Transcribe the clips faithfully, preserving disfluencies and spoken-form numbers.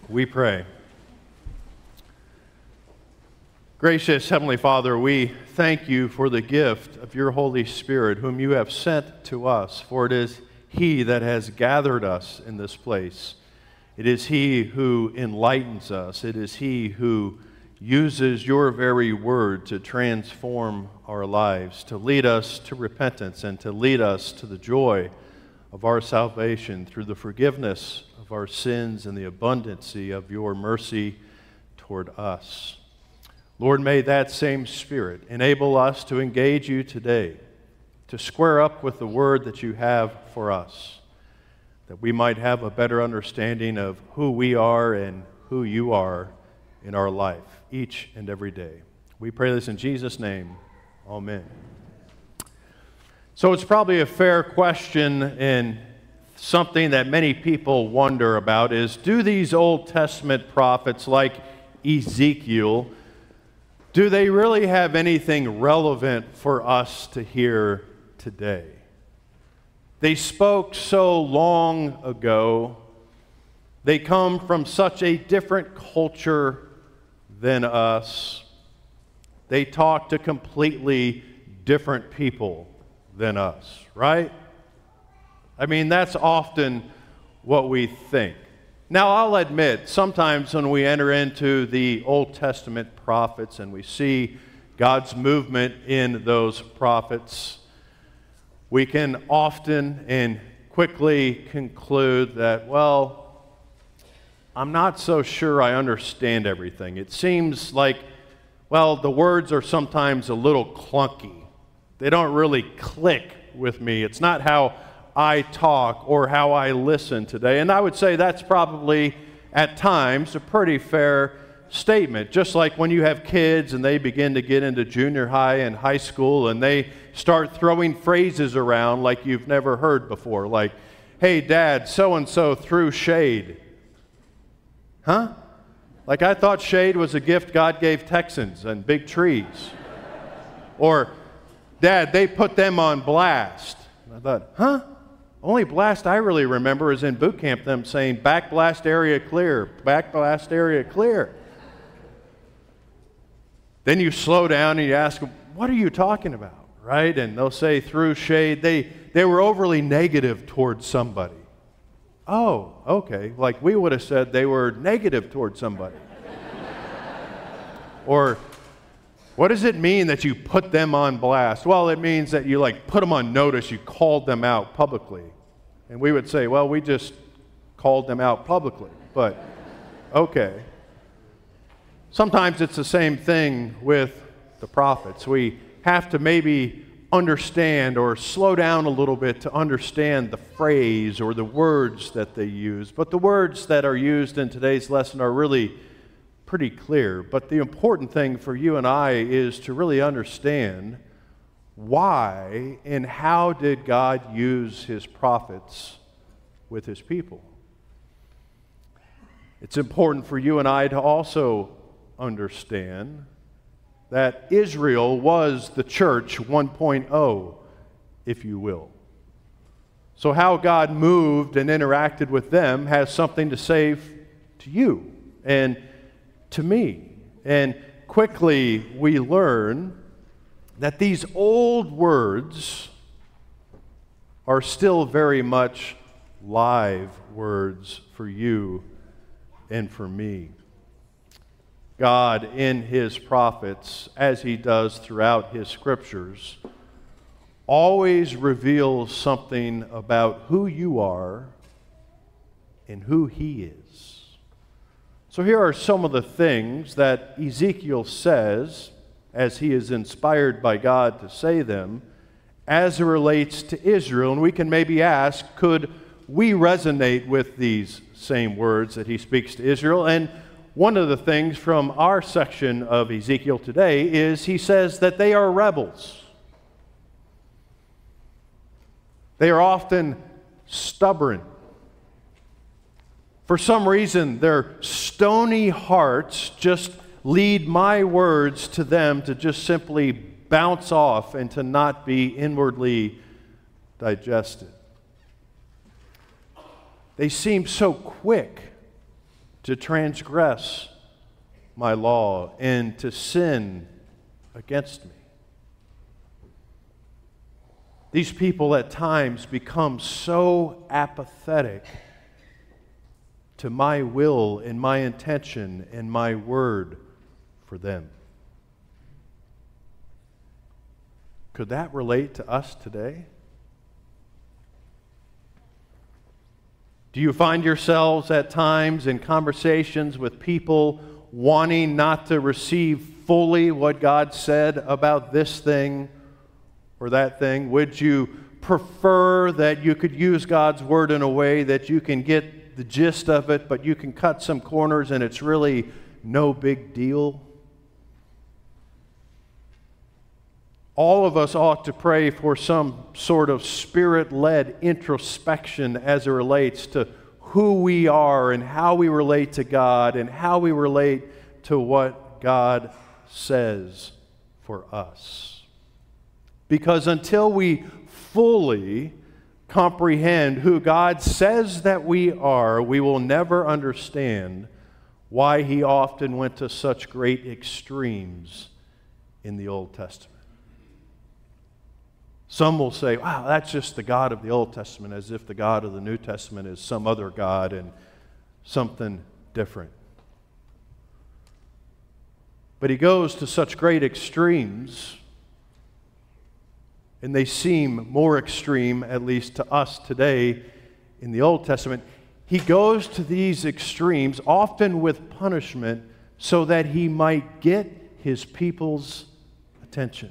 We pray. Gracious Heavenly Father, we thank you for the gift of your Holy Spirit, whom you have sent to us, for it is He that has gathered us in this place. It is He who enlightens us. It is He who uses your very word to transform our lives, to lead us to repentance, and to lead us to the joy of our salvation through the forgiveness of our sins and the abundancy of your mercy toward us. Lord, may that same Spirit enable us to engage you today, to square up with the word that you have for us, that we might have a better understanding of who we are and who you are in our life, each and every day. We pray this in Jesus' name. Amen. So it's probably a fair question, and something that many people wonder about is, do these Old Testament prophets like Ezekiel, do they really have anything relevant for us to hear today? They spoke so long ago. They come from such a different culture than us. They talk to completely different people than us, right? I mean, that's often what we think. Now, I'll admit, sometimes when we enter into the Old Testament prophets and we see God's movement in those prophets, we can often and quickly conclude that, well, I'm not so sure I understand everything. It seems like, well, the words are sometimes a little clunky. They don't really click with me. It's not how I talk or how I listen today. And I would say that's probably, at times, a pretty fair statement. Just like when you have kids and they begin to get into junior high and high school and they start throwing phrases around like you've never heard before, like, hey, Dad, so-and-so threw shade. Huh? Like, I thought shade was a gift God gave Texans and big trees. Or, Dad, they put them on blast. I thought, huh? Only blast I really remember is in boot camp, them saying, back blast area clear, back blast area clear. Then you slow down and you ask them, what are you talking about, right? And they'll say, through shade, they, they were overly negative towards somebody. Oh, okay, like we would have said they were negative towards somebody. Or, what does it mean that you put them on blast? Well, it means that you like put them on notice, you called them out publicly. And we would say, well, we just called them out publicly, but okay. Sometimes it's the same thing with the prophets. We have to maybe understand or slow down a little bit to understand the phrase or the words that they use. But the words that are used in today's lesson are really pretty clear. But the important thing for you and I is to really understand why and how did God use his prophets with his people. It's important for you and I to also understand that Israel was the church one point oh, if you will. So how God moved and interacted with them has something to say to you and to me. And quickly we learn that these old words are still very much live words for you and for me. God, in his prophets, as he does throughout his scriptures, always reveals something about who you are and who he is. So here are some of the things that Ezekiel says, as he is inspired by God to say them, as it relates to Israel. And we can maybe ask, could we resonate with these same words that he speaks to Israel? And one of the things from our section of Ezekiel today is he says that they are rebels. They are often stubborn. For some reason, their stony hearts just lead my words to them to just simply bounce off and to not be inwardly digested. They seem so quick to transgress my law and to sin against me. These people at times become so apathetic to my will and my intention and my word for them. Could that relate to us today? Do you find yourselves at times in conversations with people wanting not to receive fully what God said about this thing or that thing? Would you prefer that you could use God's word in a way that you can get the gist of it, but you can cut some corners and it's really no big deal? All of us ought to pray for some sort of Spirit-led introspection as it relates to who we are and how we relate to God and how we relate to what God says for us. Because until we fully comprehend who God says that we are, we will never understand why He often went to such great extremes in the Old Testament. Some will say, wow, that's just the God of the Old Testament, as if the God of the New Testament is some other God and something different. But He goes to such great extremes, and they seem more extreme, at least to us today in the Old Testament. He goes to these extremes, often with punishment, so that He might get His people's attention.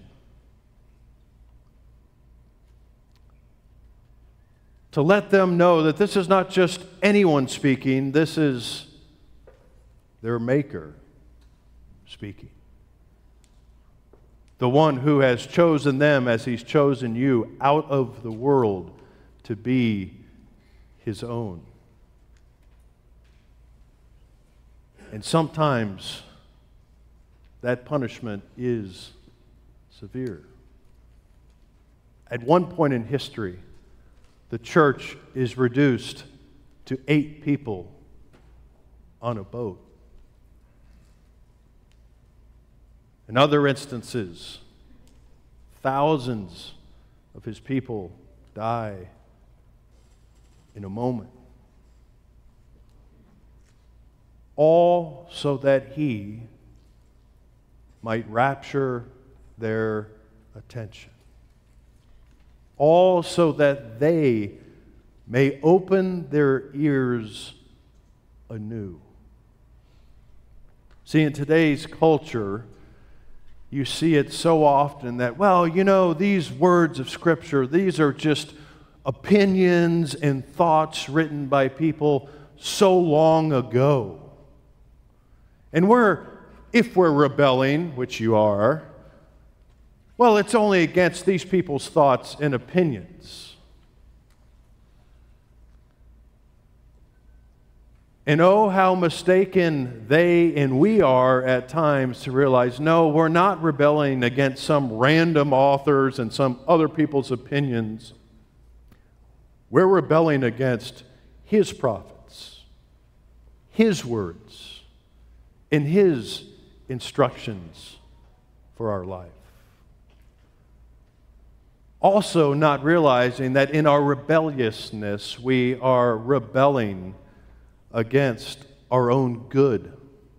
To let them know that this is not just anyone speaking, this is their Maker speaking. The one who has chosen them as He's chosen you out of the world to be His own. And sometimes that punishment is severe. At one point in history, the church is reduced to eight people on a boat. In other instances, thousands of His people die in a moment. All so that He might rapture their attention. All so that they may open their ears anew. See, in today's culture, you see it so often that, well, you know, these words of Scripture, these are just opinions and thoughts written by people so long ago. And we're, if we're rebelling, which you are, well, it's only against these people's thoughts and opinions. And oh, how mistaken they and we are at times to realize, no, we're not rebelling against some random authors and some other people's opinions. We're rebelling against His prophets, His words, and His instructions for our life. Also not realizing that in our rebelliousness, we are rebelling against our own good,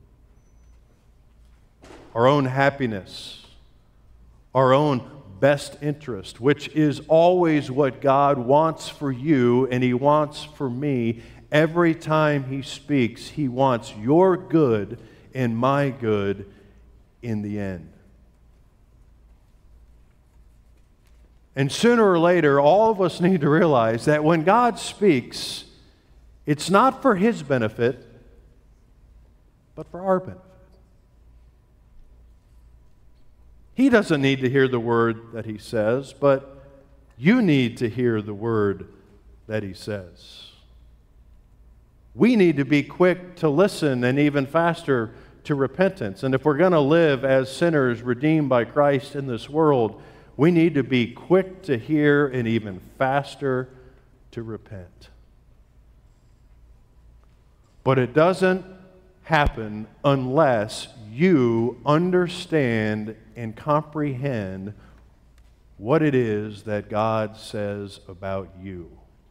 our own happiness, our own best interest, which is always what God wants for you and He wants for me. Every time He speaks, He wants your good and my good in the end. And sooner or later, all of us need to realize that when God speaks, it's not for His benefit, but for our benefit. He doesn't need to hear the word that He says, but you need to hear the word that He says. We need to be quick to listen and even faster to repentance. And if we're going to live as sinners redeemed by Christ in this world, we need to be quick to hear and even faster to repent. But it doesn't happen unless you understand and comprehend what it is that God says about you.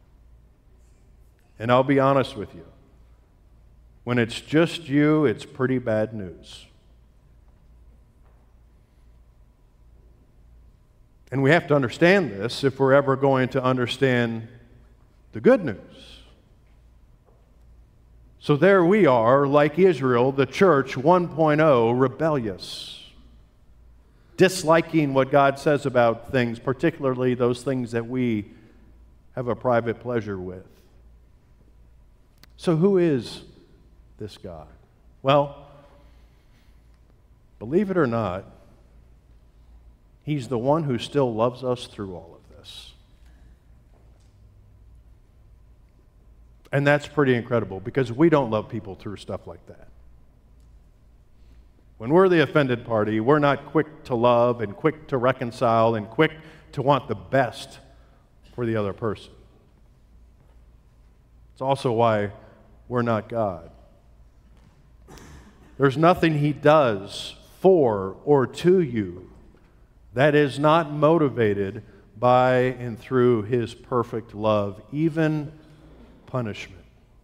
And I'll be honest with you. When it's just you, it's pretty bad news. And we have to understand this if we're ever going to understand the good news. So there we are, like Israel, the church one point oh, rebellious, disliking what God says about things, particularly those things that we have a private pleasure with. So who is this God? Well, believe it or not, He's the one who still loves us through all of this. And that's pretty incredible because we don't love people through stuff like that. When we're the offended party, we're not quick to love and quick to reconcile and quick to want the best for the other person. It's also why we're not God. There's nothing He does for or to you that is not motivated by and through His perfect love, even punishment.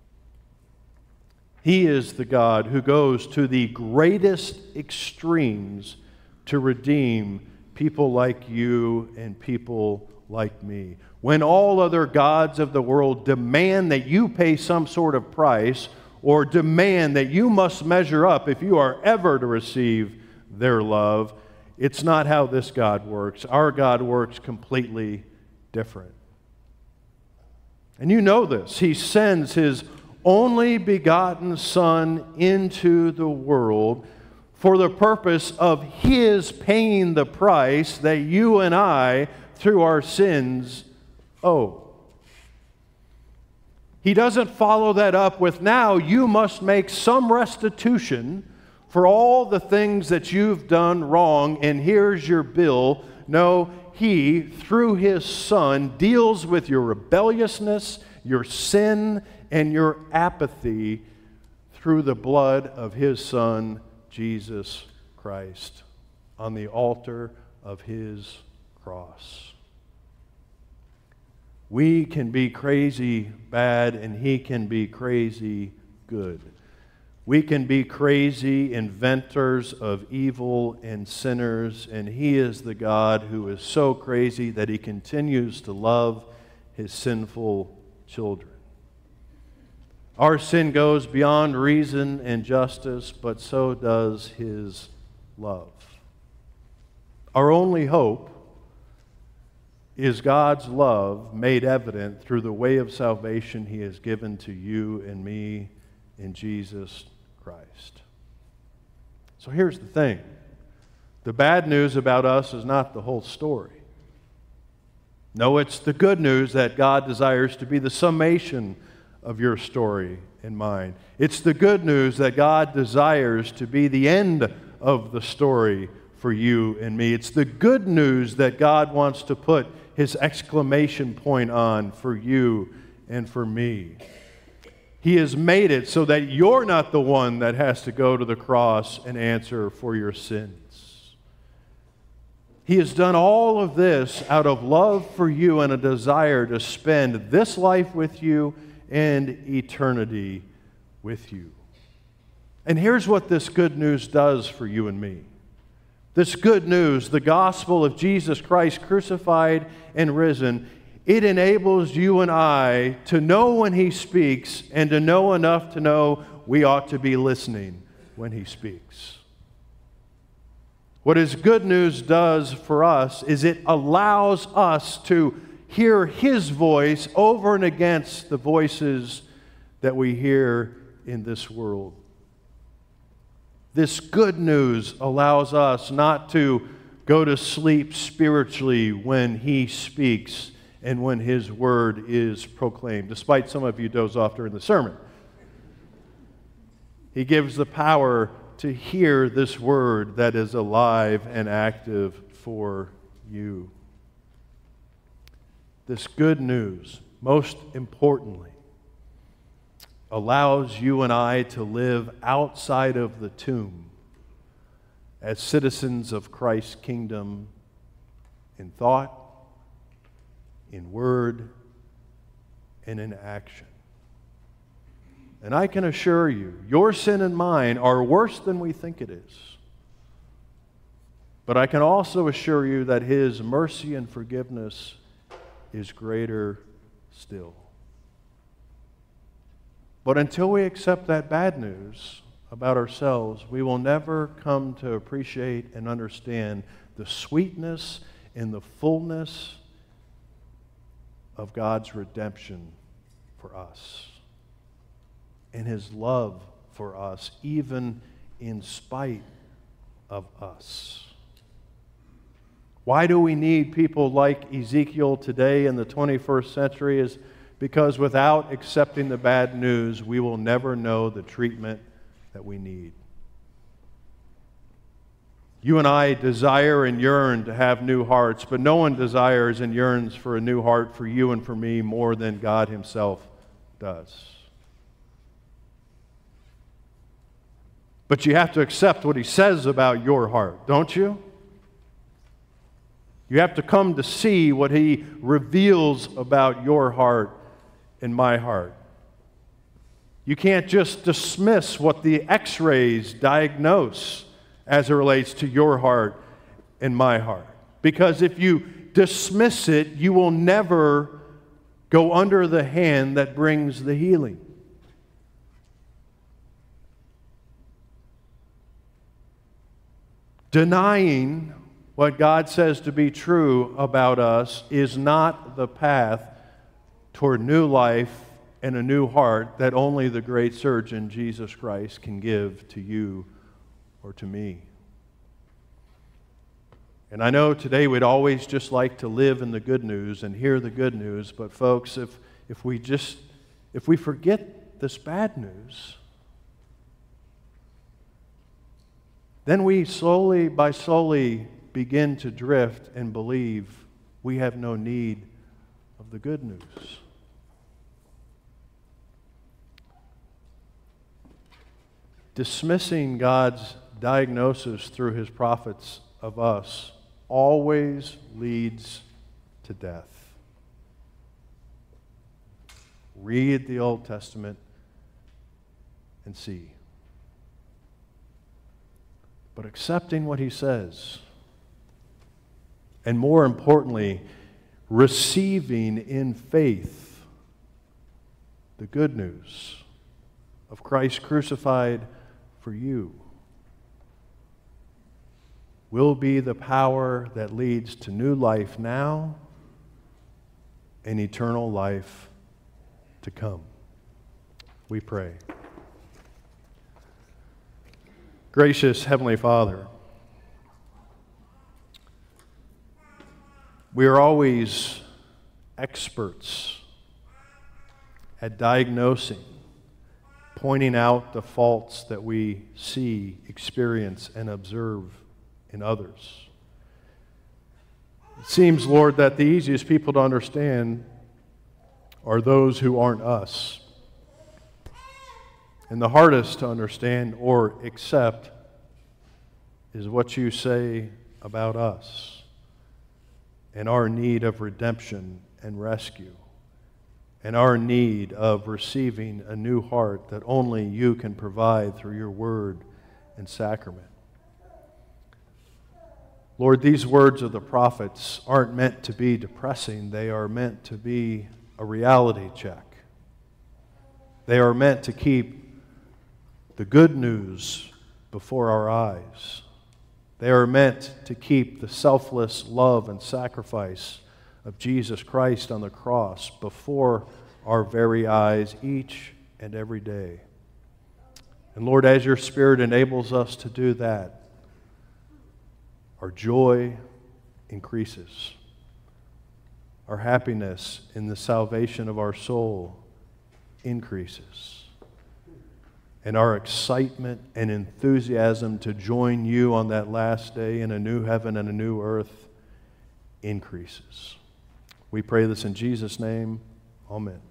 He is the God who goes to the greatest extremes to redeem people like you and people like me. When all other gods of the world demand that you pay some sort of price or demand that you must measure up if you are ever to receive their love, it's not how this God works. Our God works completely different. And you know this. He sends His only begotten Son into the world for the purpose of His paying the price that you and I, through our sins, owe. He doesn't follow that up with, now you must make some restitution for all the things that you've done wrong, and here's your bill. No, He, through His Son, deals with your rebelliousness, your sin, and your apathy through the blood of His Son, Jesus Christ, on the altar of His cross. We can be crazy bad, and He can be crazy good. We can be crazy inventors of evil and sinners, and He is the God who is so crazy that He continues to love His sinful children. Our sin goes beyond reason and justice, but so does His love. Our only hope is God's love made evident through the way of salvation He has given to you and me in Jesus Christ. So here's the thing. The bad news about us is not the whole story. No, it's the good news that God desires to be the summation of your story and mine. It's the good news that God desires to be the end of the story for you and me. It's the good news that God wants to put His exclamation point on for you and for me. He has made it so that you're not the one that has to go to the cross and answer for your sins. He has done all of this out of love for you and a desire to spend this life with you and eternity with you. And here's what this good news does for you and me. This good news, the gospel of Jesus Christ crucified and risen, it enables you and I to know when He speaks and to know enough to know we ought to be listening when He speaks. What His good news does for us is it allows us to hear His voice over and against the voices that we hear in this world. This good news allows us not to go to sleep spiritually when He speaks and when His word is proclaimed, despite some of you doze off during the sermon. He gives the power to hear this word that is alive and active for you. This good news, most importantly, allows you and I to live outside of the tomb as citizens of Christ's kingdom in thought, in word, and in action. And I can assure you, your sin and mine are worse than we think it is. But I can also assure you that His mercy and forgiveness is greater still. But until we accept that bad news about ourselves, we will never come to appreciate and understand the sweetness and the fullness of God's redemption for us and His love for us, even in spite of us. Why do we need people like Ezekiel today in the twenty-first century? Is because without accepting the bad news, we will never know the treatment that we need. You and I desire and yearn to have new hearts, but no one desires and yearns for a new heart for you and for me more than God Himself does. But you have to accept what He says about your heart, don't you? You have to come to see what He reveals about your heart and my heart. You can't just dismiss what the x-rays diagnose as it relates to your heart and my heart. Because if you dismiss it, you will never go under the hand that brings the healing. Denying what God says to be true about us is not the path toward new life and a new heart that only the great surgeon, Jesus Christ, can give to you or to me. And I know today we'd always just like to live in the good news and hear the good news, but folks, if, if we just, if we forget this bad news, then we slowly by slowly begin to drift and believe we have no need of the good news. Dismissing God's diagnosis through His prophets of us always leads to death. Read the Old Testament and see. But accepting what He says, and more importantly, receiving in faith the good news of Christ crucified for you, will be the power that leads to new life now and eternal life to come. We pray. Gracious Heavenly Father, we are always experts at diagnosing, pointing out the faults that we see, experience, and observe in others. It seems, Lord, that the easiest people to understand are those who aren't us. And the hardest to understand or accept is what you say about us and our need of redemption and rescue and our need of receiving a new heart that only you can provide through your word and sacrament. Lord, these words of the prophets aren't meant to be depressing. They are meant to be a reality check. They are meant to keep the good news before our eyes. They are meant to keep the selfless love and sacrifice of Jesus Christ on the cross before our very eyes each and every day. And Lord, as your Spirit enables us to do that, our joy increases. Our happiness in the salvation of our soul increases. And our excitement and enthusiasm to join you on that last day in a new heaven and a new earth increases. We pray this in Jesus' name. Amen.